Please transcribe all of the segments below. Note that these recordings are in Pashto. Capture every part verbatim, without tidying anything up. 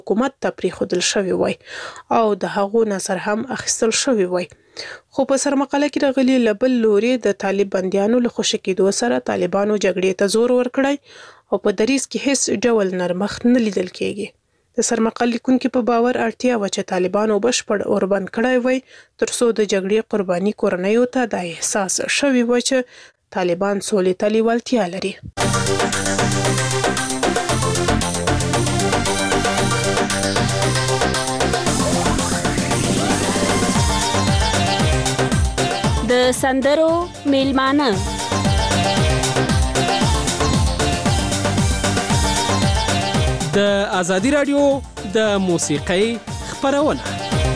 حکومت ته پریښودل شوی وای او د هغو نظر هم اخیستل شوی وای. خو په سرمقاله کې راغلي له بل لوري د طالب بندیانو له خوشي کېدو سره طالبانو جګړې ته زور ورکړی او په دریځ کې هیڅ ډول نرمښت نه لیدل کېږي. د سرمقال لیکونکي په باور اړتیا وه چې طالبانو بشپړ اوربند کړی وای تر څو د جګړې قرباني کورنیو ته دا احساس شوی و چې طالبان سولې ته لیوالتیا لري. د سندرو میلمانه د ازادي رادیو د موسیقۍ خپرونه.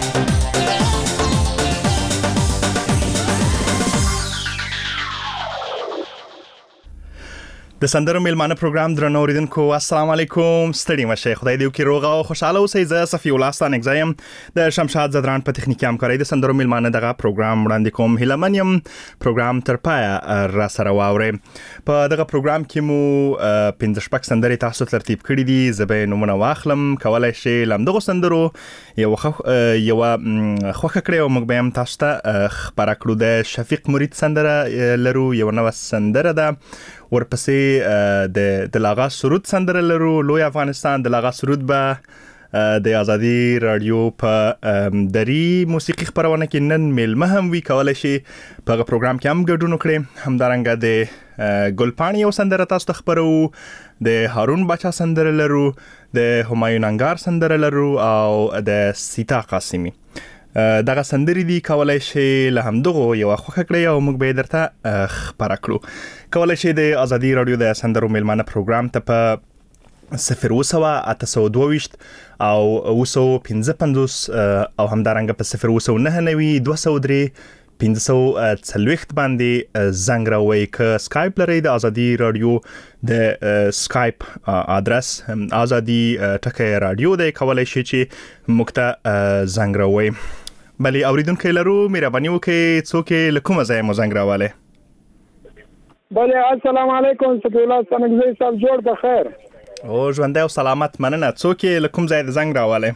د سندرو میلمانه پروګرام درنو اوریدونکو السلام علیکم. ستړي مشه، خدای دې وکړي روغ او خوشاله اوسئ. زه صفی الله ستان اگزایم د شمشاد زدران په تخنیکی همکارۍ د سندرو میلمانه دغه پروګرام وړاندې کوم. هیله منیم پروګرام تر پایه را سره واورئ. په دغه پروګرام کې مو پنځه شپږ سندرې تاسو ترتیب کړي دي. زه به نومونه واخلم، کولای شئ لمدغو سندرو یو یو خوښه کړئ او موږ به هم تاسو ته خپاره کړو. د شفیق مرید سندره لرو، یو نوه سندره ده. ورپسې د د لاغا سرود سندره لرو، لوی افغانستان. د لاغا سرود به د ازادي رادیو په دری موسیقي خبرونه کې نن میلمه هم وی، کولای شي په پروګرام کې هم ګډون وکړي. همدارنګه د ګلپاڼې یو سندره تاسو ته خبرو، د هارون باچا سندره لرو، د همایون انګار سندره لرو او د سیتا قاسمی. دغه سندرې دي، کولای شي له همدغو یو خوښه کړئ او موږ به درته خبره کړو. کولای شي د ازادي رادیو د سندرو میلمانه پروګرام ته په صفر اووه سوه اته سوه دوه ویشت او اووه سوه پنځه پنځوس او همدارنګه په صفر اووه سوه نهه نوي دوه سوه درې پنځه سوه څلوېښت باندې زنګ راووئ. که سکایپ لرئ د ازادي رادیو د سکایپ ادرس ازادي ټکی رادیو دی، کولای شي چې موږ ته زنګ راووئ. بلې اوریدونکي لرو، مهرباني وکړئ څوک له کومه ځایه مو زنګ راوالی؟ بلې السلام علیکم. صفی الله ستانکزی صاحب جوړ بخیر. او ژوندی او سلامت، مننه. څوک له کوم ځایه د زنګ راوالی؟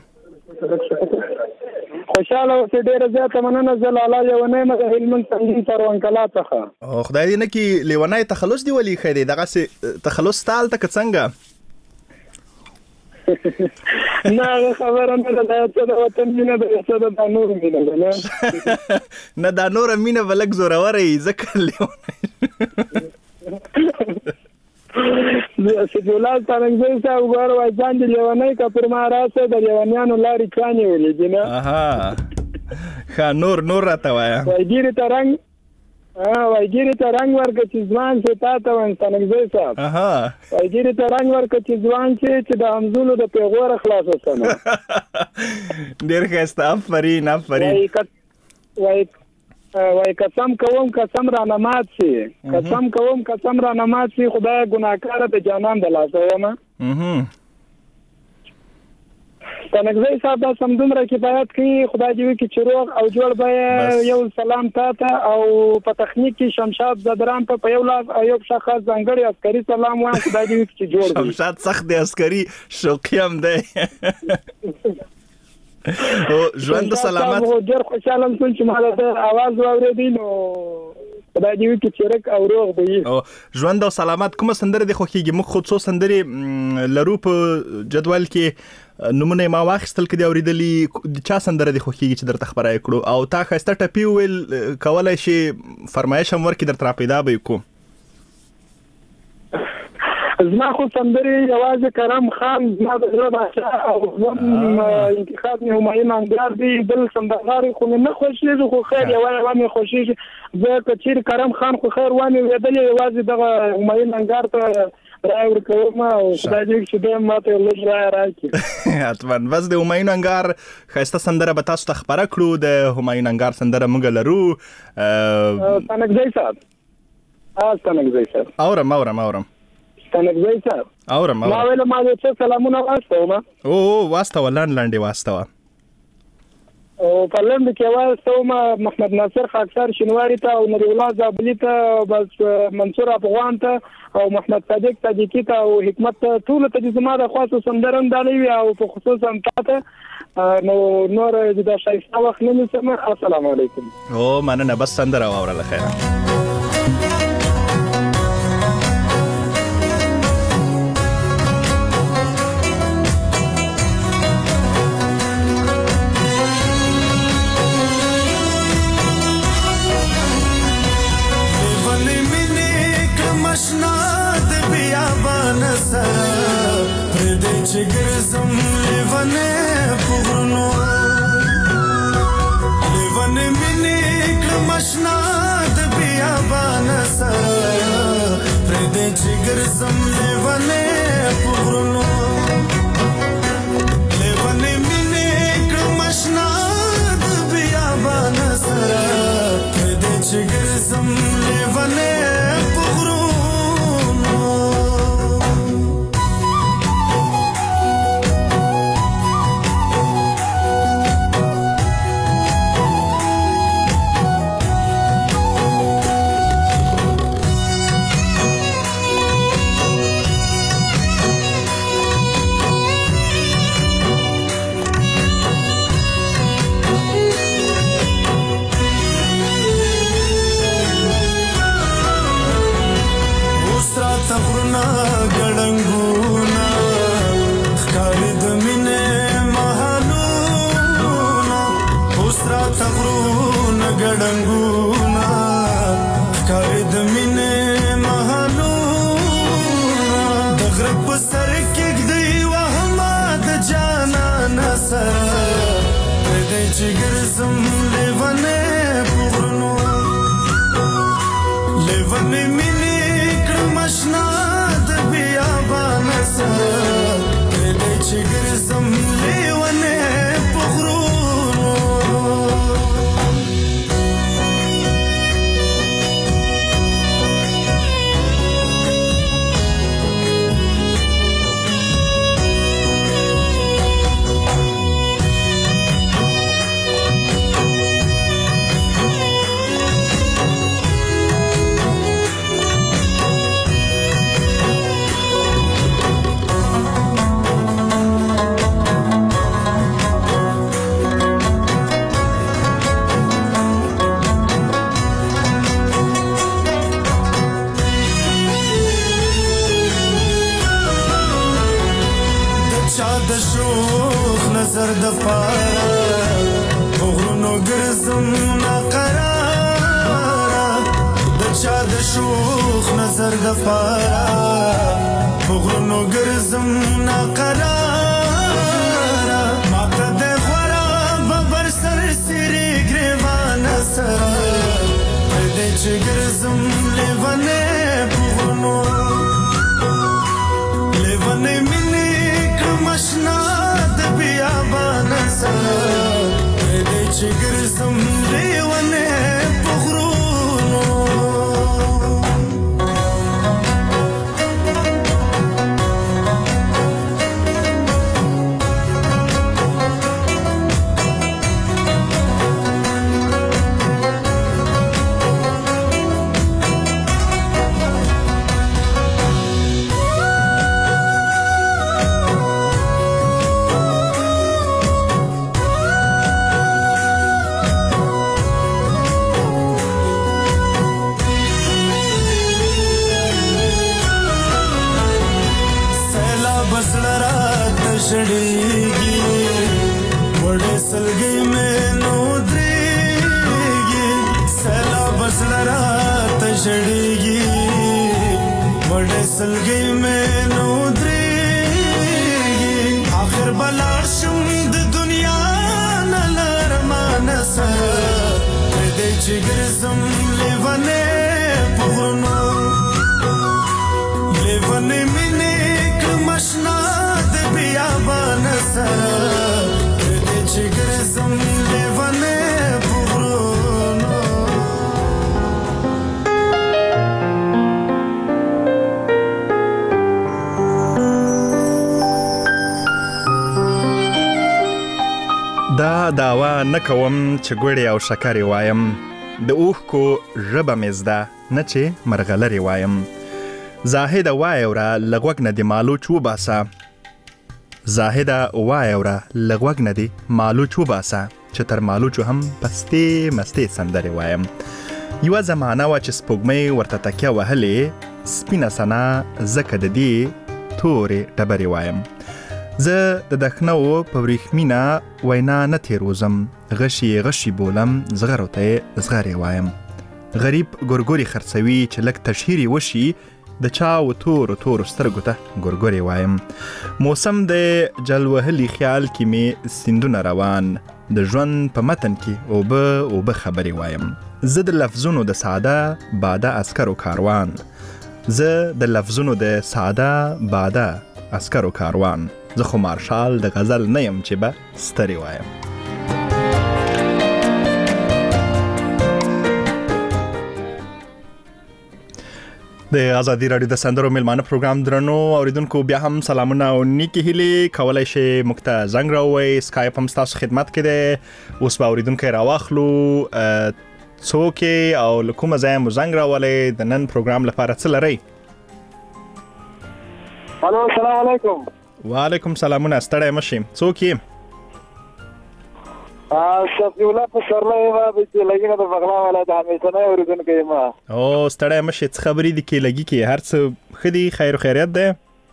خوشاله اوسئ، ډېره زیاته مننه. زه لالا لیونی یم د هلمند سنګین تروانکلا څخه. او خدای دې نه کړي لیونی تخلص دې ولیکلی دی، دغسې تخلص ستا هلته که څنګه؟ نه هغه خبره نه ده، دا څه د وطن مینه ده، څه د دا نور مینه ده. نه نه دا نوره مینه به لږ زوروره وي، ځکه لیونی. صفی الله ستانکزی صاحب ګوره وایي ځان د لیونی که پر ما راسه د لیونیانو لارې چانې ولیدي. نه اها ښه، نور نور راته وایه. وایي ګیرې ته رنګ وایي ګیرې ته رنګ ورکړه چې ځوان شي تا ته وایم ستانکزی صاحب. وایي ګیرې ته رنګ ورکړه چې ځوان شي چې د همزولو د پیغوره خلاص وسنه. ډېر ښایسته، افرین افرین. وایي وایي قسم کوم قسم رانه مات شي، قسم کوم قسم رانه مات شي، خدای ګناهکاره د جانان د لاسه ومه. ستانکزی صاحب دا سم دومره کفایت کوي. خدای دې وکړي چې روغ او جوړ به یو سلام تا ته او په تخنیک کې شمشاد زدران ته په یو لاس او یو پښه خاص ځانګړی عسکري سلام وایم. خدای دې وکړي چې جوړ وي. شمشاد سخت دی، عسکري شوقي هم دی. او ژوند سلامت. ډېر خوشاله یم چې ما د اواز واورېدی، نو خدای دې وکړي چې رک او روغ به وي. او ژوند او سلامت. کومه سندره دې خوښېږي؟ موږ خو څو سندرې لرو په جدول کې، نومونه ما واخیستل که دې اورېدلي. چا سندره دې خوښېږي چې درته خبره یې کړو؟ او تا ښایسته ټپي وویل، کولی شي فرمایش هم ورکړي، درته را پیدا به یې کړو. زما خو سندرې یوازې کرم خان زما د زړه باچا او زم انتخاب مې همایون انګار دی. بل سندرغاړی خو مې نه خوښېږي، خو خیر یوه یوه مې خوښېږي. زه که چېرې کرم خان خو خیر وامې اورېدلی، یوازې دغه همایون انګار ته رای ورکوم او خدای دې وکړي چې دی هم ماته یو لږ رایه راکړي. حتما. بس د همایون انګار ښایسته سندره به تاسو ته خپره کړو. د همایون انګار سندره موږ لرو. ستانکزی صاحب ستانکزی صاحب اورم اورم اورم ستانکزی صاحب اورم اورم. ما ویل ما دې څه سلامونه واستوم. او واستوه، لاندې لاندې واستوه. او په لند کې واسطه ما محمد ناصر خاکسار شنواری ته او نبی الله زابلی ته بس منصور افغان ته او محمد صادق صدیقی ته او حکمت ته ټول ته زما د خاصو سندرن دالوي او په خصوصا تاسو نو نور د شایسته وخت نه سم. السلام علیکم. او مننه بس سندره واوره خیر. Çigirzim livane pugrno livane minik maşna de biyabana sa prede çigirzim livane pugrno livane minik maşna de biyabana sa prede çigirzim livane pugrno गडंगुना कायद मिने महालूना दगरब सर के गई वहमाद जाना नसर दे जिगरसम लेवने पुरनो लेवने मिने क्रमशना दबिया बानसर दे जिगरसम लेवने पुरनो نظر د پاره وغرونو ګرځم ناقراره د چا د شوخ نظر د پاره وغرونو ګرځم ناقراره ماته د خورا ببر سر سری ګریوان سره دې چې ګرځم لیوانه وغرونو لیوانه مینه کمشنا بيابانا سرا دې چې ګرځم لیوانه پغرونو شړېږي وړې سلګۍ مې نو درېږي سیلاب زړه راته شړېږي وړې سلګۍ مې نو درېږي آخر به لاړ شم د دنیا نه له ارمانه سره دې چې ګرځم لیوانې په غرونو لیوانې مینې کمشنا بيابانا سرا دې چې ګرځم لیوانه پغرونو دا داوا نه کوم چې ګوړې او شکرې وایم، د اوښکو ژبه مې زده نه چې مرغلرې وایم. زاهده وایوره له غوږ نه دې مالوچ وباسه، زاهده وایوره له غوږ نه دې مالوچ وباسه، چې تر مالوچو هم پستې مستې سندرې وایم. یوه زمانه وه چې سپوږمۍ ورته تکیه وهلې، سپینه سنا ځکه د دې تورې ډبرې وایم. زه د دښنو په وریښمینه وینا نه تېروزم، غشي غشي بولم زغرو ته یې زغرې وایم. غریب ګورګوري خرڅوي چې لږ تشهیرې وشي، د چا و تورو تورو سترګو ته ګورګورې وایم. موسم د جل وهلي خیال کې مې سیندونه روان، د ژوند په متن کې اوبه اوبه خبرې وایم. زه د لفظونو د ساده باده عسکرو کاروان، زه د لفظونو د ساده باده عسکرو کاروان، زه خو مارشال د غزل نه یم چې به سترې وایم. د ازادي راډیو د سندرو میلمانه پروګرام درنو اوریدونکو بیا هم سلامونه او نیکی هیلې. کولی شئ موږ ته زنګ راووئ، سکایپ هم ستاسو خدمت کې دی. اوس به اوریدونکی راواخلو څوک او له کومه ځایه مو زنګ راولی، د نن پروګرام لپاره څه لرئ؟ الو السلام علیکم. وعلیکم سلامونه، ستړی مه شئ. څوک یې؟ صفی الله پسرلی یم، بیچلګي نه د بغلان ولایت همیشنی اورېدونکی یم. او ستړی مه شئ، څه خبرې دي کیلګي کې؟ هر څه ښه دي؟ خیر و خیریت دی؟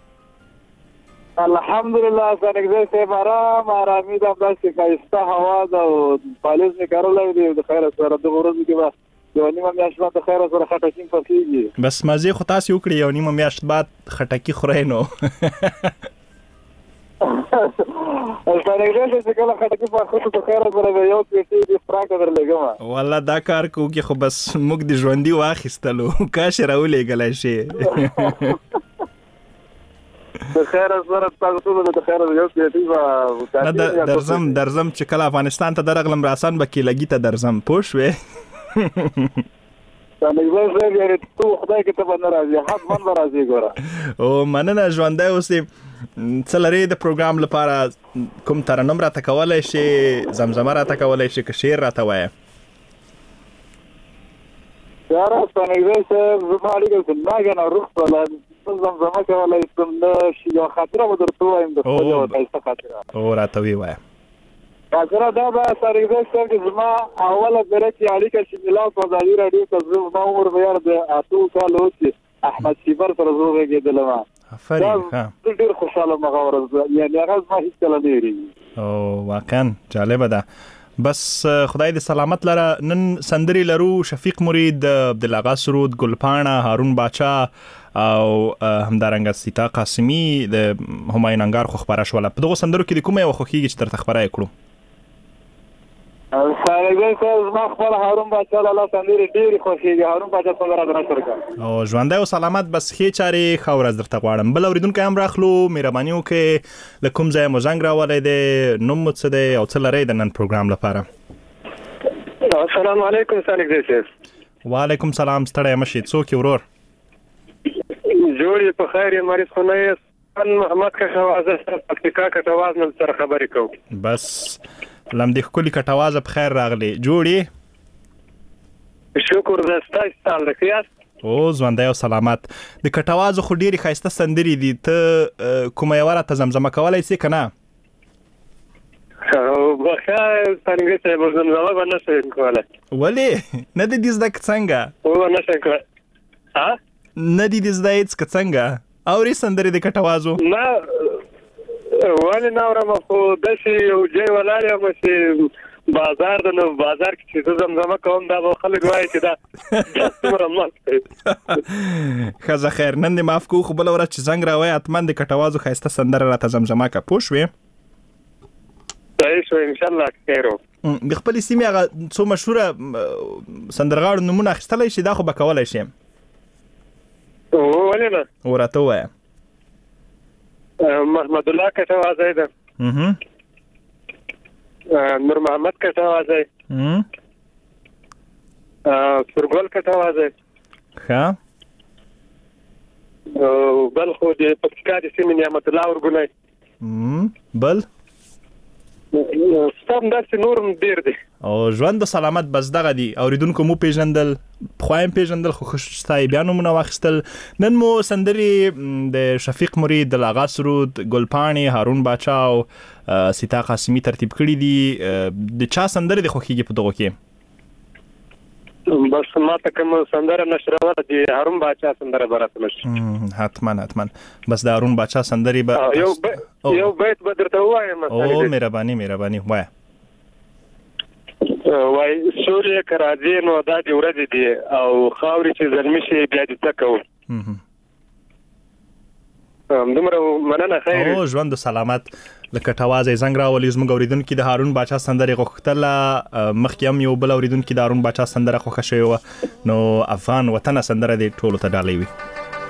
الحمدلله سنګزی صاحب ارام ارامي ده، همداسې ښایسته هوا ده او پالیز مې کرلی دی د خیره سره. دغه ورځو کې به یوه نیمه میاشت بعد د خیره سره خټکي پخېږي. بس مزې خو تاسې وکړي، یو نیمه میاشت بعد خټکي خورئ نو. سنګزی چې کله خټکي پخه شو د خیره سره به یو پیسې دې فراکه درلېږم. والله دا کار کوو کې خو بس موږ د ژوندي واخیستلو، کاش یې راولېږلی شي. د خیره سره تاسو ته د خیره یو پیسې به درځم درځم چې کله افغانستان ته درغلم راسان به کیلګي ته درځم، پوه شوې؟ سنګزی صاحب یعنې تو خدای کې ته به نه راځې، حتما به راځې. ګوره او مننه، ژوندی اوسې. څه لرې د پروګرام لپاره؟ کوم ترنم راته کولی شي، زمزمه راته کولی شي، که شعر راته وایه؟ یاره سنګزی صاحب زما اړیکه زندګانه روح شوله، زمزمه کولی شم، نه یوه خاطره به درته ووایم، د خپل یوه ښایسته خاطره. او راته ویې وایه. خاطره دا به سنګزی صاحب چې زما اوله پېره کې اړیکه چې میلاو په ازادي راډیو ته زه زما عمر به یاره د اتو کالو و چې احمد شیبر سره زه وغږېدلم. آفرین. زه ډېر خوشحاله یم هغه ورځ، یعنې هغه زما هېڅکله نه هېرېږي. او واقعا جالبه ده. بس خدای دې سلامت لره. نن سندرې لرو، شفیق مرید، عبدالاغا سرود، ګلپاڼه، هارون باچا او همدارنګه سیتا قاسمي، د همایون انګار خو خپره شوله. په دغو سندرو کې د کومه یوه خوښېږي چې درته خپره یې کړو؟ سنګزی صاحب زما خپل هارون باچا لاله سندرې ډېرې خوښېږي. هارون باچا څنګه راته نشر کړه. او ژوندی او سلامت، بس ښې چارې، ښه ورځ درته غواړم. بل اورېدونکی هم راخلو، مهرباني وکړئ له کوم ځایه مو زنګ راولی دی، نوم مو څه دی او څه لرئ د نن پروګرام لپاره؟ السلام علیکم سنګزی صاحب. وعلیکم سلام، ستړی مه شئ. څوک یې ورور؟ جوړ یې په خیر یې، مریض خو نه یې. محمد کټوازه سره پکتیکا کټواز نن سره خبرې کوو. بس لمدې ښکلي کټوازه په خیر راغلی. جوړ یې؟ شکر ده، ستاسو حال ده ښه یاست؟ او ژوندی او سلامت. د کټوازو خو ډېرې ښایسته سندرې دي، ته کومه یوه راته زمزمه کولی شې که نه؟ بخښه سنګزی صاحب، زمزمه به نه شم کولی. ولې؟ نه دې دې زده که څنګه؟ به نه شم کولی. نه دې دې زده هېڅ که څنګه؟ اورې سندرې د کټوازو؟ نه ولې نه اورم، خو داسې یو ځای ولاړ یم چې بازار ده، نو بازار کې چې زه زمزمه کوم دا به خلک وایي چې دا څومره مست دی. ښځه خیر، نن دې معاف کوو، خو بله ورځ چې زنګ راوایې حتما د کټوازو ښایسته سندره راته زمزمه که، پوه شوې؟ صحیح شو، انشاءالله خیر و. د خپلې سیمې هغه څو مشهوره سندرغاړو نومونه اخیستلی شي؟ دا خو به کولی شي. ولې نه؟ او راته ووایه. محمد الله کټوازی ده، نور محمد کټوازی، سورګل کټوازی، ښه. بل خو د پکتیکا د سیمې نعمت الله ورګونی. بل ستاسو داسې نور ډیر دي او ژوند د سلامت بس دغه دي اوریدونکو مو پیژندل خوایم پیژندل خو خوشتای بیا نومونه واخیستل نن مو سندرې د شفیق مرید د لاغا سرود ګلپاڼې هارون باچا او سیتا قاسمی ترتیب کړي دي د چا سندرې د خوښیږي په دغه کې بس ما ته کوم سندره نشروه دي هارون باچا سندره براتل شي حتما حتما بس د هارون باچا سندرې به یو ب... یو بیت به درته وایم او مهرباني مهرباني وای وای سورې کراځي نو د دې ورځې دي او خاورې چې زلمی شي بیا دې تکو دومره مننه خیر او ژوند سلامت لکه تواز زنګ راولي زموږ اوریدونکو د هارون باچا سندره غوښتل مخکې هم یو بل اوریدونکو د هارون باچا سندره خوښه شوی نو افغان وطن سندره د ټولو ته ډالۍ وي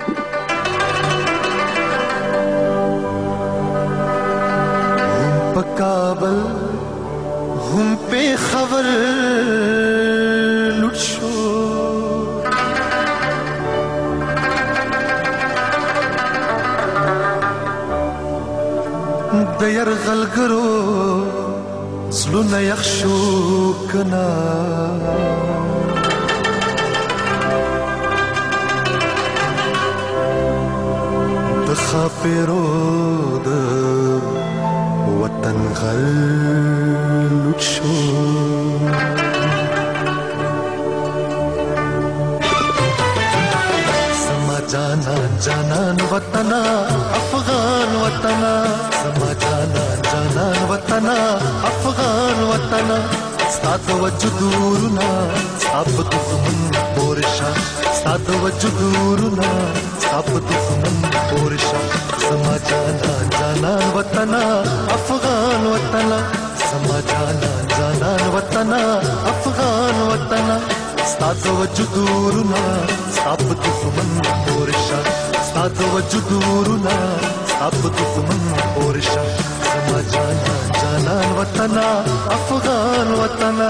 په کابل هم په خبر لوټ شو د یرغلګرو زلونه یخ شو کنا د خاپیرو د وطن غل لوټ شو سما جانا جانان وطنا افغان وطنا سما جانا جانان وطنا افغان وطنا ستاد وجودورنا اب دښمن پورشا ستاد وجودورنا اب دښمن پورشا سما جانا جانان وطنا افغان وطنا سما جانا جانان وطنا افغان وطنا ستاد وجودورنا اب دښمن پورشا ستاد وجودورنا اب دښمن پورشا سما جانا جانان وطنا افغان وطنا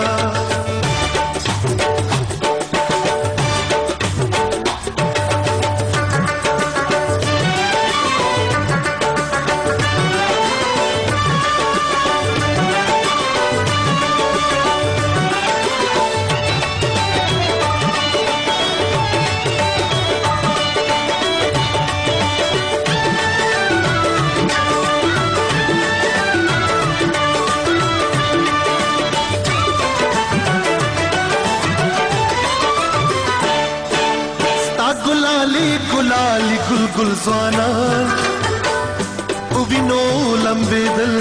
गुलाली गुल गुल ज़वाना उविनो लंबे दिल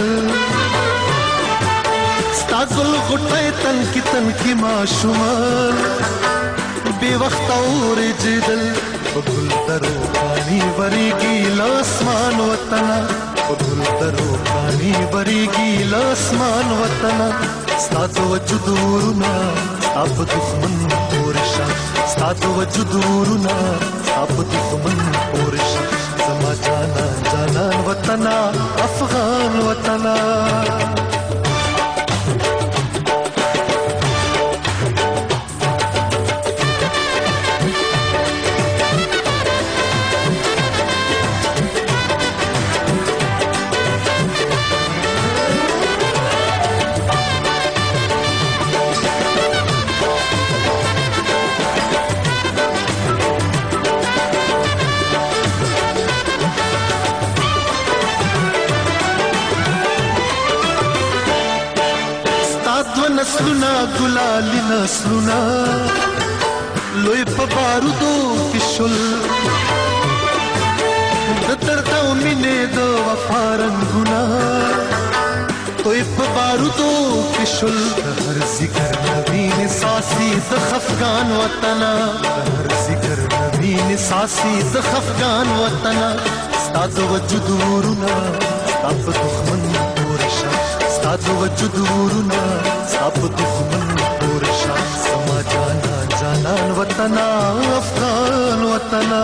स्ता गुल गुटे तन की तन की माशुमान बेवक्त और जिदल गुल दरो पानी बरीगी लासमान वतना गुल दरो पानी बरीगी लासमान वतना स्ता तो वजुदूरना अब दुश्मन पोरशा स्ता तो वजुदूरना अब दुश्मन पोरशा समा जाना जानान वतना अफगान वतना नस्लुना गुलाली नस्लुना लोई पबारुदो किशुल दर्दा मिने दो वफारंगुना तोई पबारुदो किशुल हर जिगर नवीन सासी द खफगान वतना हर जिगर नवीन सासी द खफगान वतना स्ताद वजुदूरना अब दुश्मन पोरशा स्ताद वजुदूरना अब दुश्मन पोरशा समा जाना जानान वतना अफगान वतना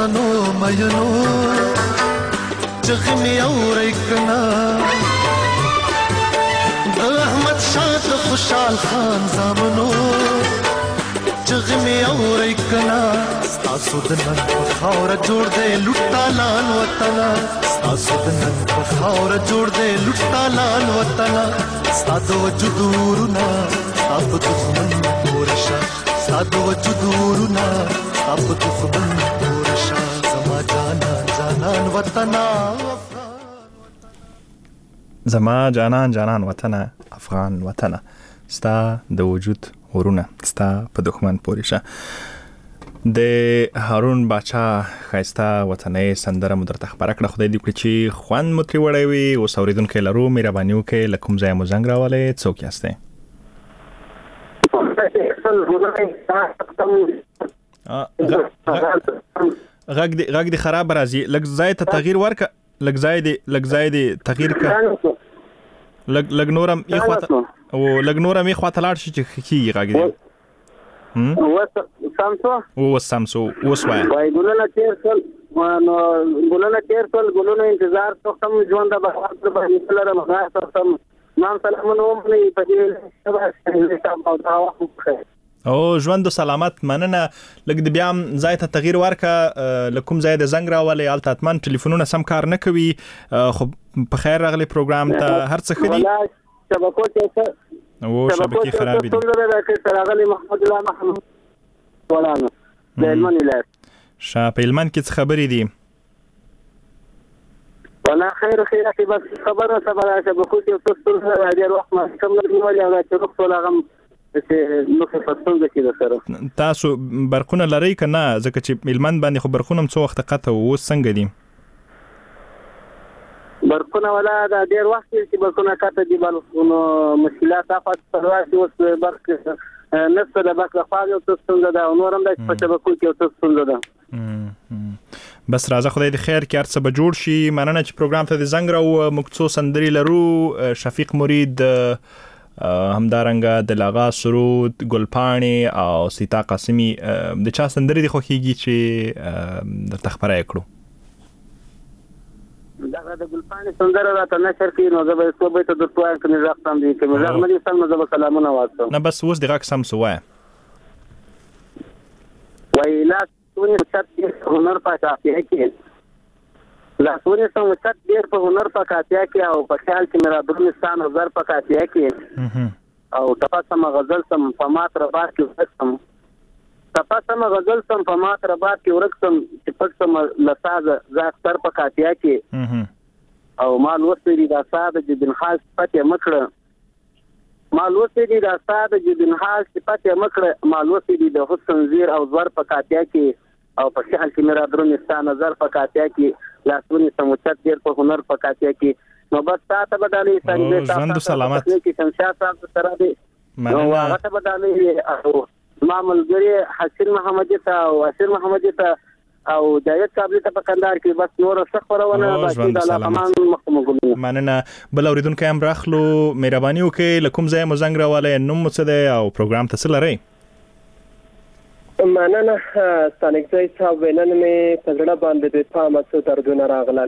پښتنو مینو چغې مې اورئ کنا د احمد شاه د خوشحال خان زامنو چغې مې اورئ کنا ستاسو د نن په خاوره جوړ دی لوټالان وطنه ستاسو د نن په خاوره جوړ دی لوټالان وطنه ستا د وجود ورونه ستا په دښمن پورې شه ستا د وجود ورونه ستا په دښمن پورې شه زما جانان جانان وطنه زما جانان جانان وطنه افغان وطنه ستا د وجود ورونه ستا په دښمن پورې شه. د هارون باچا ښایسته وطنۍ سندره مو درته خپره کړه. خدای دې وکړي چې خوند مو ترې وړی وي. اوس اورېدونکی لرو، مهرباني وکړئ له کوم ځایه مو زنګ راولی، څوک یاستئ؟ غږ دې خراب راځي، لږ ځای ته تغییر ورکړه، لږ ځای دې لږ ځای دې تغییر کړه، لږ لږ نورم یې خواته او لږ نورم یې خواته لاړ شي چې کېږي غږ دې. اوس سمسو اوس سمسو اوس وایه وای ګلونه تیر شول نو ګلونه تیر شول ګلونه انتظار سختم ژوند د بهار په مثل رمضان سختم نام سلامونه ومني په دې او ژوند سلامت مننه. لږ د بیا ځای ته تغییر ورکړه، له کوم ځای د زنګ راولې هلته حتما ټلیفونونه سم کار نه کوي. خو په خیر راغلی پروګرام ته، هر څه ښه دي؟ شبکو ته او شبکې خرابې دي. راغلی محمد الله محمود ولانو د هلمند ولایت. ښه، په هلمند کې څه خبرې دي؟ والله خیر خیر کې بس خبره خبره شبکو کې څه څه ډېر وخت ما کوم نه نیولې او چې وخت ولا غم چې نو څه څه کې سره تاسو برقونه لرئ که نه؟ ځکه چې هلمند باندې خو برقونه هم څو وخت قطع اوس څنګه دي؟ برقونه ولا دا ډېر وخت چې برقونه قطع دي، بل نو مشکلات افات سره اوس برق نفس د برق خو یو څه څنګه دا نور هم د شبکو کې څه څنګه ده. بس راځه، خدای دې خیر کې، هر څه به جوړ شي. مننه چې پروګرام ته دې زنګ راو. موږ څو سندرې لرو، شفیق مرید، همدارنګه دلاغا سرود، ګلپاڼې او سیتا قاسمي. د چا سندرې دې خوښیږي چې درته خپره یې کړو؟ دا د ګلپاڼې سندره راته نشر کړي نو زه به څو بیته درته وایم که مې غږ سم دی، که مې غږ نه دی سم نو زه به سلامونه واستم. نه بس اوس دې غږ سم سو وایه. وایي لاسونې چت ډېر په هنر په کافیه کې لاسونې سم چت ډېر په هنر په کافیه کې او په خیال کې مې را درومې ستا نظر په کافیه کې او ټپه سمه غزل سم په مات رباط کې ورک سم ټپه سمه غزل سم په مات رباط کې ورک سم چې پټ سم له سازه زه اختر په کافیه کې او ما لوستې دي دا ستا د جبینحال صفت یې مه کړه ما لوستې دي دا ستا د جبینحال صفت یې مه کړه ما لوستې دي د حسن زیر او زور په کافیه کې او په خیال کې مې را درومې ستا نظر په کافیه کې لاسونې سموچت ډېر په هنر په کافیه کې نو بس تا ته به ډالۍ ژوند سلامت کې شمشاد صاحب سره دی نو هغه ته به ډالۍ او ما ملګري حسین محمدي ته او اسیر محمدي ته او جاوید کابلی ته په کندهار کې بس نور څه خبرونه باقي د علاقمان مخمو ګلونه. مننه. بل اورېدونکی هم راخلو، مهرباني وکړئ له کوم ځای مو زنګ راولی، نوم مو څه دی او پروګرام ته څه لرئ؟ مننه ستانکزی صاحب، نن مې په زړه باندې د پامه څو دردونه راغلل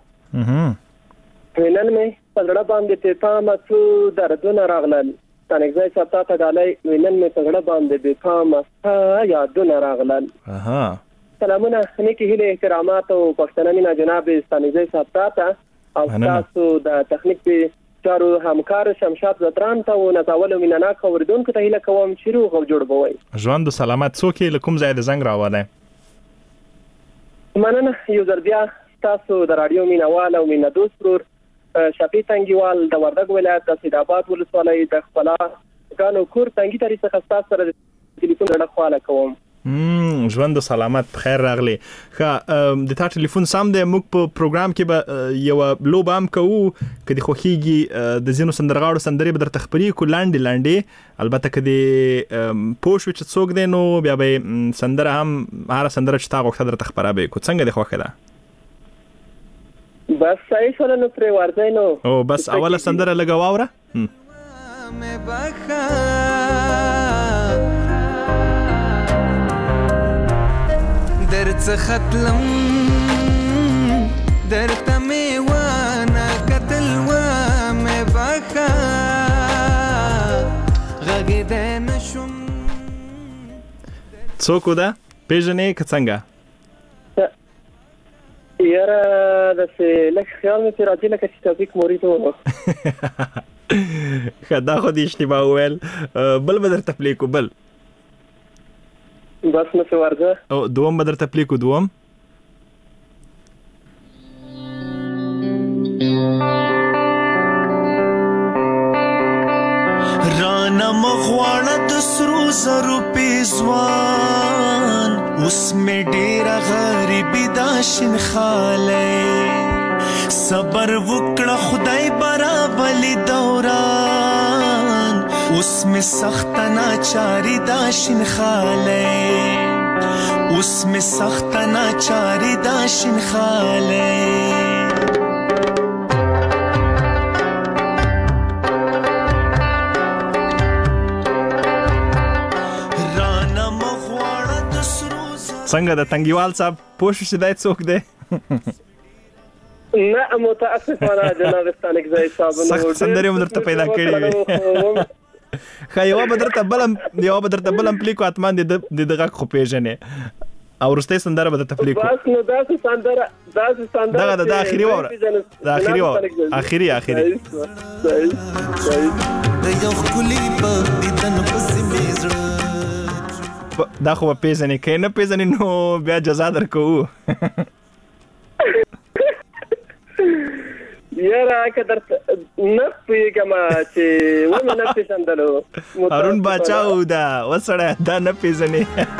نن مې په زړه باندې د پامه څو دردونه راغلل ستانکزی صاحب تا ته ډالۍ نن مې په زړه باندې د پامه ستا یادونه راغلل. سلامونه، نیکې هیلې احترامات او پښتنه مینه جناب ستانکزی صاحب تا ته او تاسو د تخنیک د چارو همکار شمشاد زدران ته او نازولو مینناک اورېدونکو ته هیله کوم چې روغ او جوړ به وئ. ژوند سلامت. څوک یې له کوم ځای د زنګ راولی؟ مننه. یو ځل بیا ستاسو د راډیو مینوال او مینه دوست ورور شفیع تنګیوال د وردګ ولایت د سیدآباد ولسوالۍ د خپله ګانو کور تنګي ترې څخه ستاسو سره د ټلیفون ډډه خواله کوم. ژوند سلامت، خیر راغلی. ښه، د تا ټلیفون سم دی. موږ په پروګرام کې به یوه لوبه هم کوو، که دې خوښیږي د ځینو سندرغاړو سندرې به درته خپرې کړو لاندې لاندې. البته که دې پوه شوې چې څوک دی نو بیا به سندره هم هره سندره چې تا غوښته درته خپره به یې کړو. څنګه دې خوښه ده؟ بس صحیح شوله نو پرې ورځئ نو. او بس اوله سندره لږه واوره. در څخه تلم درته مې ونه کتل ومې بخښه غږېدی نه شوم. څوک ده پېژنې که څنګه؟ یاره داسې لږ خیال مې پرې راځي لکه چې توفیق مرید و. ښه دا خو دې اشتباه وویل. بل به درته پلی کو بل بس نو څه ورځه او دوم به درته پلی کو دوم. رانا مغواړه د سرو زرو پیزوان اوس مې ډېره غریبي دا شینخالی صبر وکړه خدای برابلي دوران اوس مې سخته ناچاري دا شینخالی اوس مې سخته ناچاري دا شینخالی. څنګه د تنګیوال صاحب پوه شو چې دی څوک دی؟ نه متاسفانه جناب ستانکزی صاحب سخت سندرې مو درته پیدا کړي وي. ښه یوه به درته بل هم یوه به درته بل هم پلی کړو حتما د ده غږ خو پېژنې او وروستۍ سندره به درته پلی کړو. بس نو داسې سندره داسې سندره دغه ده د اخري واوره د اخري واوره اخري اخري د یو ښکلي په دیدن پسې مې زړه دا خو به پېژنې که یې نه پېژنې نو بیا جزا درکوو. یاره که درته نه پوهېږم چې ومې نه پېژندلو. هارون باچا و دا وسړی دا نه پېژنې.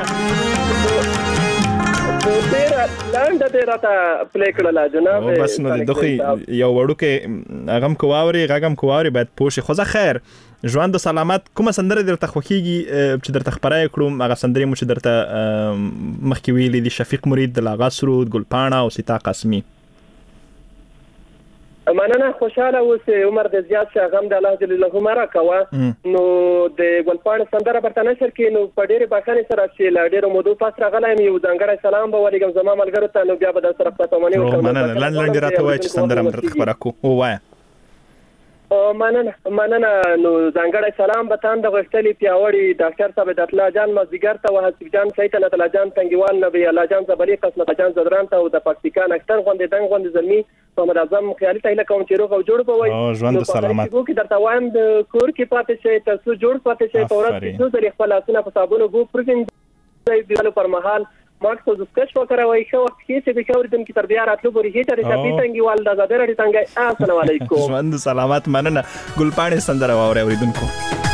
ډېره لنډه دې راته پلی کړله جناب. بس نو د دخی یو وړوکی هغه هم که واورې غږ هم که واورې باید پوه شي. خو زه خیر ژوند و سلامت کومه سندره درته خوښیږي چې درته خپره یې کړو؟ هغه سندرې مو چې درته مخکې ویلي دي شفیق مرید، د لاغا سرود، ګلپاڼه او سیتا قاسمي. مننه خوشحاله اوسې عمر دې زیات شه هغه هم د الله جل جلاله راکوه. نو د ګلپاڼې سندره به ورته نشر کړي نو په ډېرې بښنې سره چې له ډېرو مودو پس راغلی یم یو ځانګړی سلام به ولېږم زما ملګرو ته نو بیا به در سره خطامني وکړم. مننه لنډ لنډ راته ووایه چې سندره مو درته خپره کړو. ووایه. مننه مننه نو ځانګړی سلام به تان د غښتلي پیاوړي ډاکټر صاحب عبدالله جان مازدیګر ته و حسیب جان سید الله جان تنګیوال نبی الله جان زبلی قسمت جان زدران ته او د پاکستان اکثر غوندې دنګ غوندې زلمی محمد اعظم خیالي ته هیله کوم چې روغ او جوړ به وي. ژوند سلامت. نو کې درته وایم د کور کې پاتې شئ تر څو جوړ پاتې شئ په ورځ کې څو ځلې خپل لاسونه په صابون اوبو پرېږدئ د پر مهال ماکس او دسکش وکړئ. ښه وخت کې چې د ښه اورېدونکي تر بیا راتلو پورې هېڅ رسپي تنګیوال د ازادۍ راډیو تنګی السلام علیکم. ژوند سلامت. مننه. ګلپاڼې سندره واورئ اورېدونکو.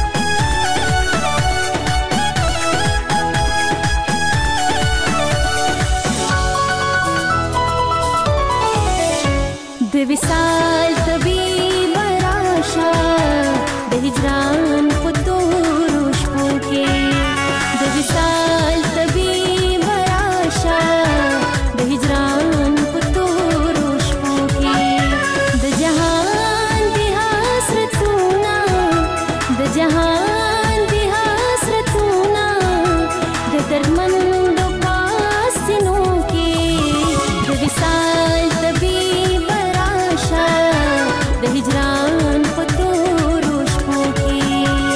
د وصال طبیب راشه د هجران په تورو شپو کې د وصال طبیب راشه د هجران په تورو شپو کې د جهان د حسرتونه د جهان د حسرتونه د دردمندو پاسینو کې د وصال طبیب د هجران په تورو شپو کې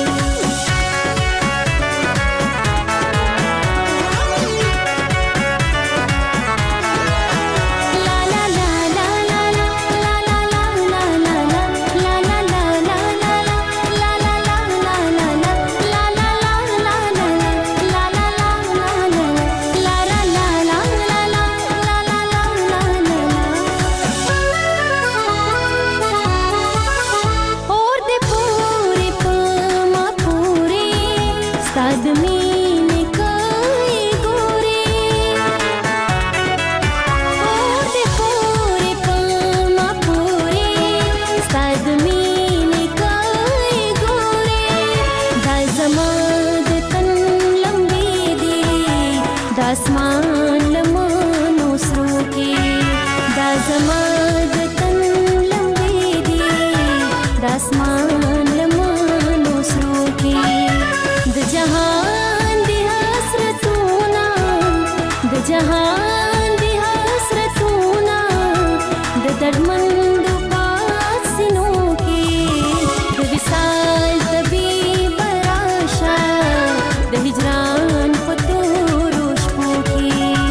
दर्दमंद पासिनों के د विसाल طبيب راشه د هجران په تورو شپو کې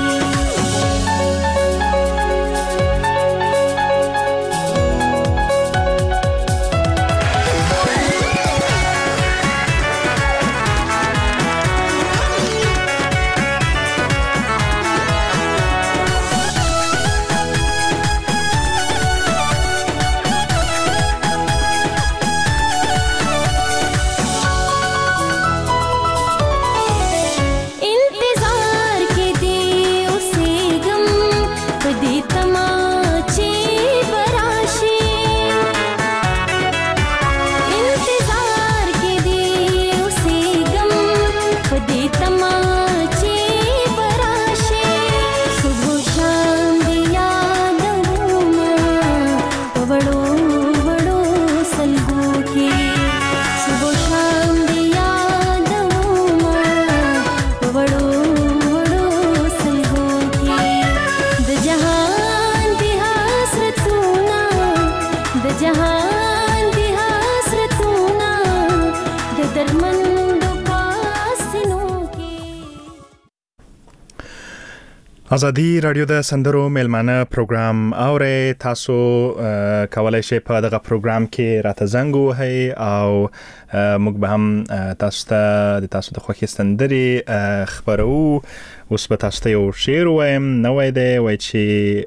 ازادي رادیو د سندرو میلمانه پروګرام اورئ. تاسو کولای شئ په دغه پروګرام کې راته زنګ ووهئ او موږ به هم تاسو ته د تاسو د خوښې سندرې خپرو. اوس به تاسو ته یو شعر ووایم، نوی دی، وایي چې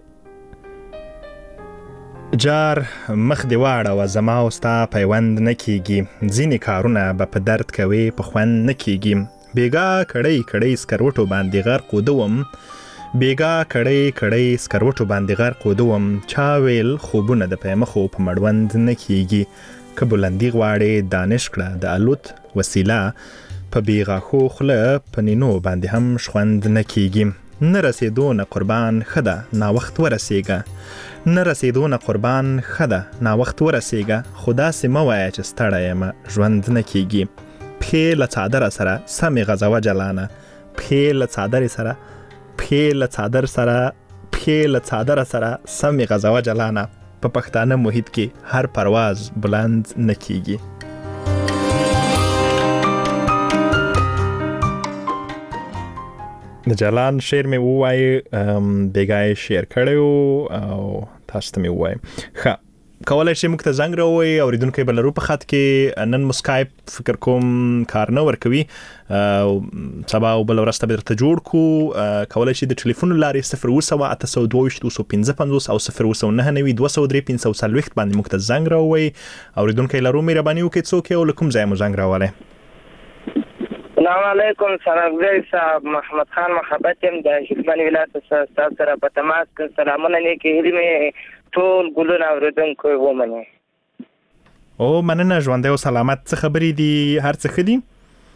جار مخ دې واړوه زما او ستا پیوند نه کیږي، ځینې کارونه به په درد کوي په خوند نه کیږي، بیګا کړی کړی سکروټو باندې غرق ودوم، بیګا کړی کړی سکروټو باندې غرق ودوم، چا ویل خوبونه د پیمخو په مړوند نه کیږي، که بلندی غواړې دانش کړه د الوت وسیله، په بیغاښو خوله په نینو باندې هم شخوند نه کیږي، نه رسېدو نه قربان ښه ده ناوخت ورسېږه، نه رسېدو نه قربان ښه ده ناوخت ورسېږه، خو داسې مه وایه چې ستړی یمه ژوند نه کیږي، پښې له څادره سره سمې غځوه جلانه، پښې له څادرې سره پښې له څادر سره پښې له څادره سره سمې غځوه جلانه، په پښتانه محیط کې هر پرواز بلند نه کیږي. د جلان شعر مې ووایي، بیګا یې شعر کړی و او تاسو ته مې ووایم. ښه، کولای شئ موږ ته زنګ راووایئ. اورېدونکی به لرو په خط کې. نن مو سکایپ فکر کوم کار نه ورکوي، سبا او بله ورځ ته به درته جوړ کړو. کولای شئ د ټلیفون له لارې صفر اووه سوه اته سوه دوه ویشت اوه سوه پنځه پنځوس او صفر اووه سوه نهه نوي دوه سوه درې پنځه سوه څلوېښت باندې موږ ته زنګ راووایئ. اورېدونکی لرو، مهرباني وکړئ څوک یې او له کوم ځایه مو زنګ راولی؟ السلام علیکم سرافزی صاحب، محمد خان محبت یم د هلمند ولایت څخه ستاسو سره په تماس کې. سلامونه، نیکې هیلې مې ټول ګلونه اورېدونکو ومنئ. او مننه، ژوندی او سلامت. څه خبرې دي؟ هر څه ښه دي؟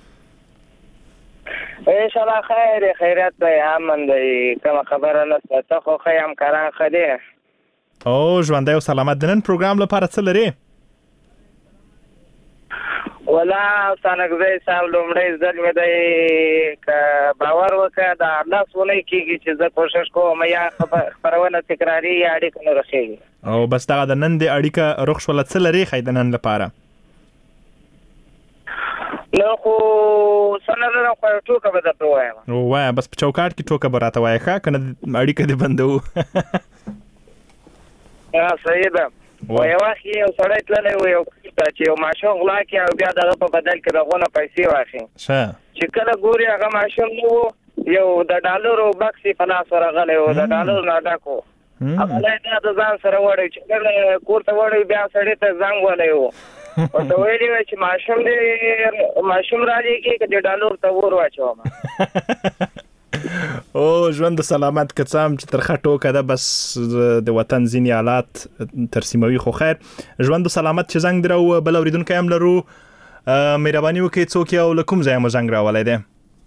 انشاءالله خیر خیریت دی، امن دی، کومه خبره نشته. ته خو ښه یې، همکاران ښه دي؟ او ژوندی او سلامت. د نن پروګرام لپاره څه لرې؟ ولا سانګزی صاحب لومړی ځل مې دی که باور وکړه د اړلاس ونې کېږي چې زه کوشش کوم یا خپرونه تکراري یا اړیکه نه رسېږي. او بس دغه د نن د اړیکه رخ شوله. څه لرې ښایي د نن لپاره؟ نو خو څه نه لرم، خو یو ټوکه به درته ووایم. ووایه، بس په چوکاټ کې ټوکه به راته وایه ښه، که نه اړیکه دې بندوو. صحیح ده. و یو وخت یو سړی تللی و یو کور ته چې یو ماشوم غلا کړي او بیا دغه په بدل کې دغونه پیسې واخلي. چې کله ګوري هغه ماشوم نه و، یو د ډالرو بکس یې په لاس ورغلی و، د ډالرو نه ډک و. هغه لا یې د ځان سره وړی، چې کله کور ته وړی بیا سړي ته زنګ وهلی و، ورته ویلي وی چې ماشوم دې ماشوم رالیږي که دې ډالرو ته ور واچوم. او ژوند سلامت. که څه هم چې ترخه ټوکه ده، بس د وطن ځینې حالات ترسیموي. خو خیر، ژوند سلامت. چې زنګ درو بل اورېدونکی هم لرو، مهرباني وکړئ څوک یې او له کوم ځایه مو زنګ راولی دی؟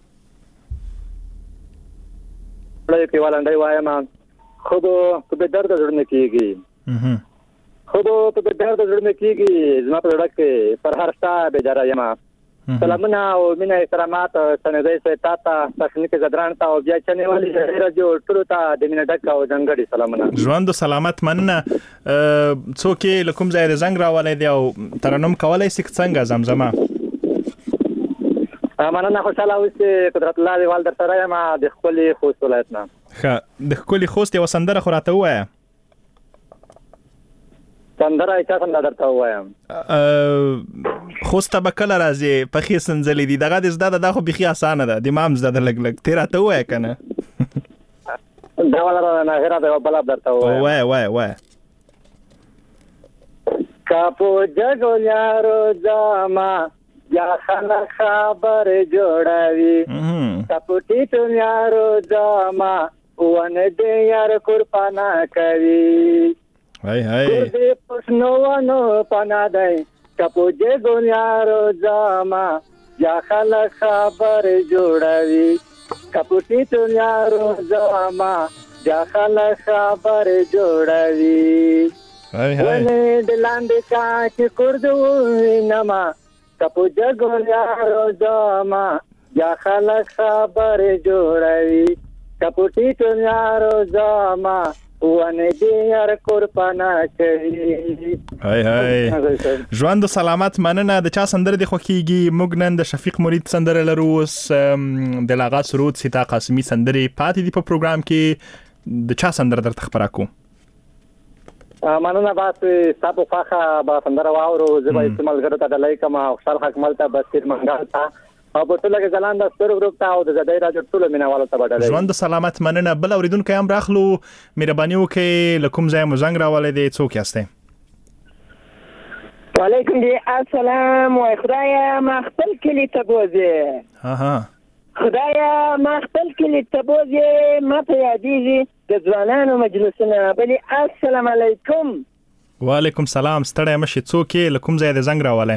پړی پیوالنډی وایم، خو به په بېدرده زړه نه کېږي، خو به په بېدرده زړه نه کېږي، زما په زړه کې پر هر ستا بېجاره یم، سلامونه او مینه احترامات سندای ستا ته تخنیک زدران ته او بیا چنه والی راډیو ټولو ته د مینه ډک او ځنګړي سلامونه. ژوند سلامت مننه. څوک له کوم ځای زنګ راولې دی او ترنم کولای سي څنګه زمزمه؟ مننه خوشاله اوسې قدرت الله دیوال در سره یم د خپل خوست ولایت نه. ښه د خپل خوست یو سندره خو راته ووایه. سندره چا څنګه درته وایم؟ خوست به کله راځي پخې سنځلې دي دغه د زده دا خو بيخي اسانه ده د امام زده لګ لګ تیرا ته وای کنه دا ولا نه غیر دا بل درته وای وای وای وای کاپو جګولارو زما یا خلک خبر جوړوي کاپو ټیټولارو زما ونه دې یار قربانا کوي هاي هاي دې پښنو ونو پانا دی کپو جه ګونیارو زما یا خلک خبر جوړوي کپو ټیټولارو زما یا خلک خبر جوړوي هاي هاي ونه دلاندې کا چې کړدو نما کپو جه ګونیارو زما یا خلک خبر جوړوي کپو ټیټولارو زما ونه دې یار قربانا کوي. هاي هاي ژوند سلامت مننه. د چا سندره دی خوخیږي؟ موږ نن د شفیق مرید سندره لرو اوس د لاغا سرود سیتا قاسمی سندره پاتې دی په پروګرام کې. د چا سندره درته خبره کو؟ مننه باسي تاسو فاخه با سندره واورو زبا استعمال غره ته د لایکما خوشال حق ملته بسیر منګال تا او په ټوله کې ځلان د ستر ګروپ ته او د زدای راځو ټوله مینوالو ته بدلې. ژوند سلامت مننه. بل اوریدونکو هم راخلو مهرباني وکړئ لکم ځای مو زنګ راولې دی څوک یاستئ؟ وعلیکم دی السلام و خدایا ما خپل کلی ته بوزي. ها ها خدایا ما خپل کلی ته بوزي ما ته یادېږي د ځوانانو مجلسونه بلی. السلام علیکم. وعلیکم سلام. ستړی مشي څوک لکم ځای د زنګ راولې؟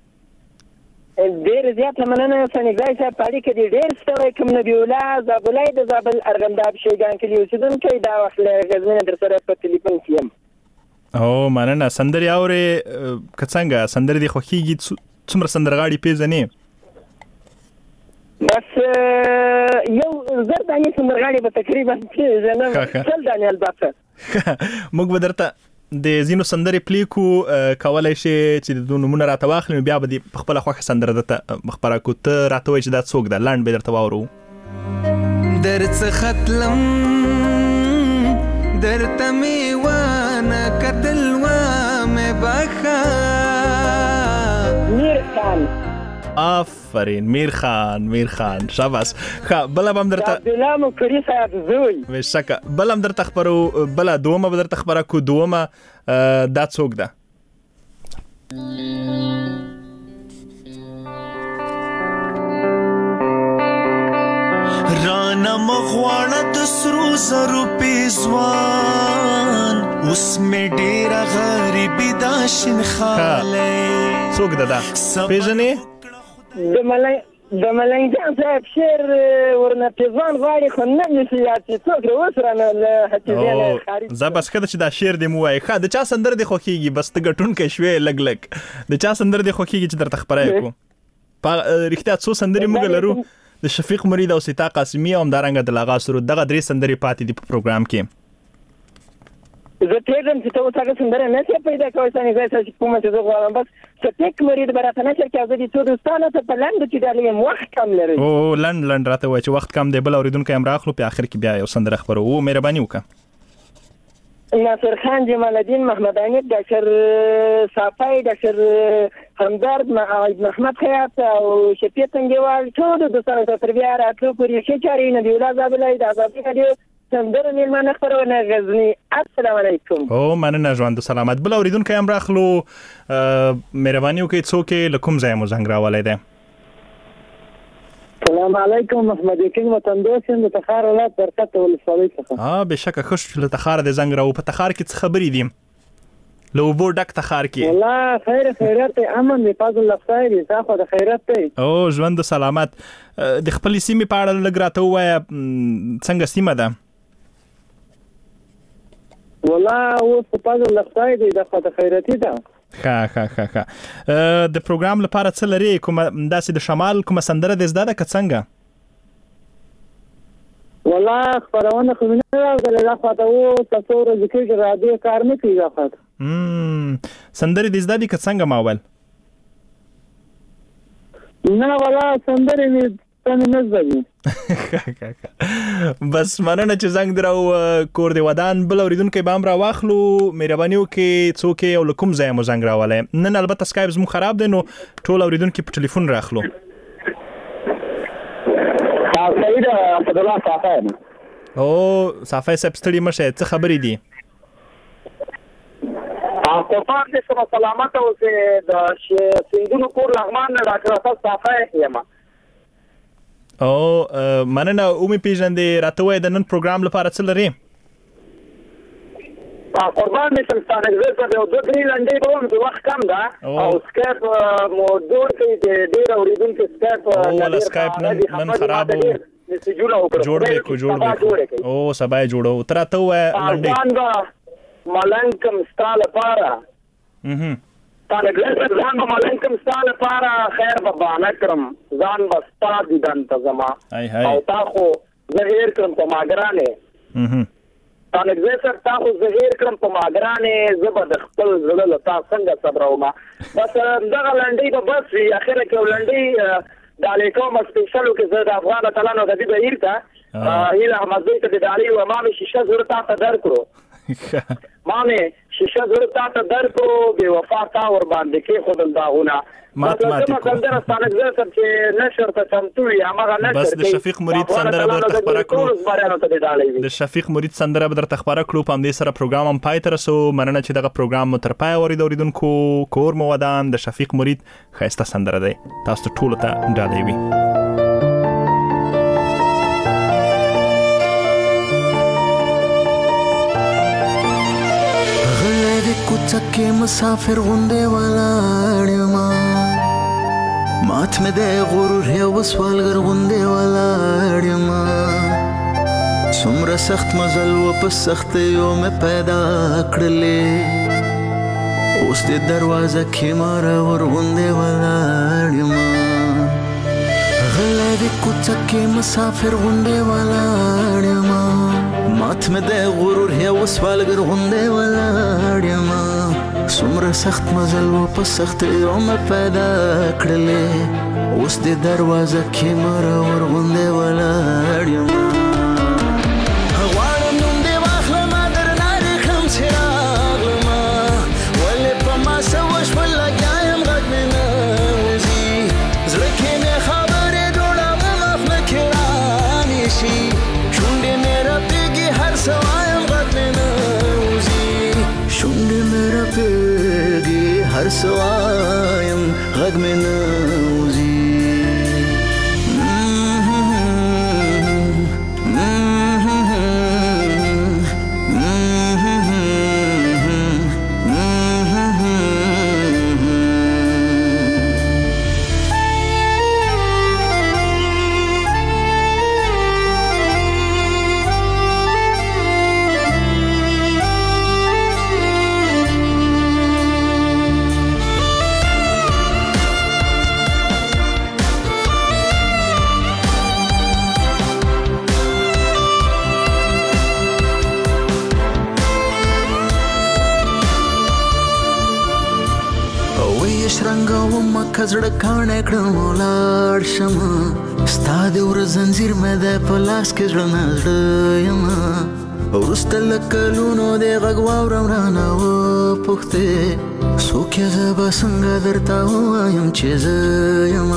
ډېر زیات مننه سنګای صاحب پاړي کې ډېر ستړی کوم نبی الله زابلای د زابل ارغنداب شیګان کې اوسیدونکو دا وخت له غزنین در سره په ټلیفون کې یم. او مننه. سندري اوري کڅنګه سندري دی خوخیږي څومره سندرغاړي پیژنې؟ بس یو زر دانې سندرغاړي به تقریبا پیژنم ټول دانې البته. موږ به درته د زینو سندرې پلی کو کولای شي چې د نمونه راته واخلې بیا به په خپل خوښه سندره درته مخبره کو. ته راته وایې چې دا څوک ده لاند به درته واورو. درڅ ختلم درته مې وانه کتل وامې بخا میر خان. آفرین میر خان میر خان شاباس. ښه بله به هم درته عبدالله مکري صاحب زوی بېشکه بله هم درته خبرو. بله دومه به درته خبره کو. دومه دا څوک ده؟ رانا مغواړه د سرو زرو پیزوان اوس مې ډېره غریبي دا شینخالی. څوک ده دا پیژنې؟ د ملنګ د ملنګ جان صاحب شعر ورنه پیزوان غواړي خو نه مې شي یاد چې څوک اوس رانه له حتیزیانه خارج. زه بس ښه ده چې دا شعر دې مو وایي. ښه د چا سندره دې خوښېږي؟ بس ته ګټونکی شوې لږ لږ. د چا سندره دې خوښېږي چې درته خپره یې کړو؟ رښتیا څو سندرې موږ لرو د شفیق مرید او سیتا قاسمی او همدارنګه د لاغا سرود. دغه درې سندرې پاتې دي په پروګرام کې. زه پیژم چې ته اوس هغه سندره نه شې پیدا کولی سنګای صاحب چې کومه چې زه غواړم بس شفیق مرید به راته نشر کړي. زه د څو دوستانو ته په لنډو کې ډالۍ یم وخت کم لري. او لنډ لنډ راته وایي چې وخت کم دی. بل اورېدونکی هم راخلو په آخر کې بیا یو سندره خپروو. مهرباني وکړه. ناصر خان جمال الدین محمد حنیف ډاکټر صافی ډاکټر همدرد محمد خیاط او شفیع تنګیوال ټول دوستانو ته تر بیا راتلو پورې ښې چارې نبی الله زابلای د ازادي راډیو سندره میلمانه خپرونه غزني. السلام علیکم. او مننه ژوند سلامت. بل اورېدونکی هم راخلو. مهرباني وکړئ څوک له کوم ځای مو زنګ راولی دی؟ السلام علیکم. محمد یقین وطن دوست یم د تخار ولایت برکت ولسوالۍ څخه. ها بېشکه ښه شو چې له تخاره دې زنګ راوو. په تخار کې څه خبرې دي؟ له اوبو ډک تخار کې. والله خیر خیرات دی امن دی فضل الله خیر دی تاسو د خیرات دی. او ژوند سلامت. د خپلې سیمې په اړه لږ راته ووایه څنګه سیمه ده؟ والله اوس په فضل الله خیر دی د خیراتي ده. ښه ښه ښه ښه د پروګرام لپاره څه لري کومه داسې د شمال کومه سندره دې زده ده که څنګه والله خبرونه خو نه راغله لا خاطر او تاسو ورځ کې راډیو کار نه کوي راخات امم سندره دې زده دي که څنګه ما ول نه والله سندره دې څنګه نه زده بس مننه چې زنګ درو کور دی ودان بل اوریدونکو به امر واخلو مهرباني وکي څوک یو لکم ځای مو زنګ راولای نن البته سکایپ زمو خراب دی نو ټول اوریدونکو په ټلیفون راخلو سعید اسد الله صافی او صافی صاحب ستړي مشه څه خبرې دي په پاره د سلامت او د سیندونو کور لغمان راکړه صافی یم او مننه اومې پیژندې راته وای د نن پروګرام لپاره څه لري قربان دې ستاسو زه په دوه درې لنډې کوم د وخت کم ده او سکایپ مو دور کې د ډیر اوریدونکو سکایپ او سکایپ نن نن خراب وو جوړ به کو جوړ به او سبا جوړو تر ته وای لنډې ملنګم ستاله پاره اها تانه ګلځ ځان به ملنګم ستاله پاره خیر به باندې کرم ځان به ستاد دن تزما او تاسو زهیر کرم په ماګرانه اها تانه ګلځ تاسو زهیر کرم په ماګرانه زبر د خپل زړه له تاسو څنګه صبر وما بس دغه لنډي به بس وی اخره کې ولنډي د الیکوم سپیشلو کې زه د افغان تعالی نو غدي به ایرته هیله مزه ته د علي و امام شیشه زړه تاسو درکړو مامه شیشه زړه تاسو درکو به وفا تا ور باندې کې خودل داونه ماتماتیکو سندره ستانه زه چې نشر ته چمتوي هغه نشر بس د شفیق مرید سندره به تخبره کړو د شفیق مرید سندره به تخبره کړو په دې سره پروګرام هم پای تر سو مننه چې دغه پروګرام مو تر پای اوریدونکو کور مو ودان د شفیق مرید خاصه سندره ده تاسو ټول ته ډالۍ وي کوڅه مسافر غونډه ولاړما مات مې د غرور یو وسوالګر غونډه ولاړما څومره سخت مزل و په سخت یو مې پیدا کړلې اوس د دروازه کې مار ور غونډه ولاړما غلې د کوڅه مسافر غونډه ولاړما مات مې د غرور یو وسوالګر غونډه ولاړما څومره سخت مزل و په سخت یو مې پیدا کړلې اوس د دروازه کې مار ور غونډه ولاړما غواړم نوم دې واخلم درنه رخم چې راغلم ولې په ما څه وشول لګیا یم غږ مې نه وځي زړه کې مې خبرې جوړوم مخ کې رانیشي شونډې مې رپېږي هر څه وایم غږ مې نه وځي شونډې مې رپېږي هر څه وایم غږ مې نه وځي کزړه کانه کړم لاړ شم ستا د ور زنجیر مې د پلاس کې ځړ یم ورسته لکلونو د غږ واورم رانه و پوښتې څوک یې زه به څنګه درته ووایم چې زه یم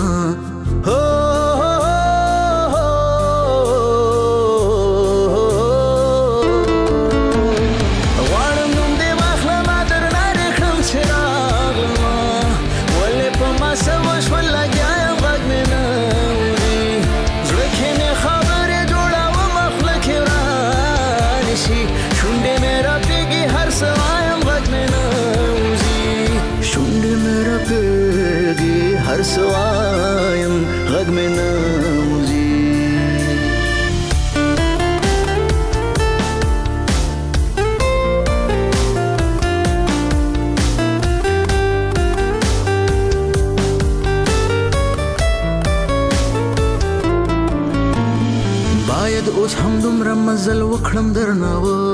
هر سوایم غږ مې نه وځي اوس هم دومره مزل وکړم درنه و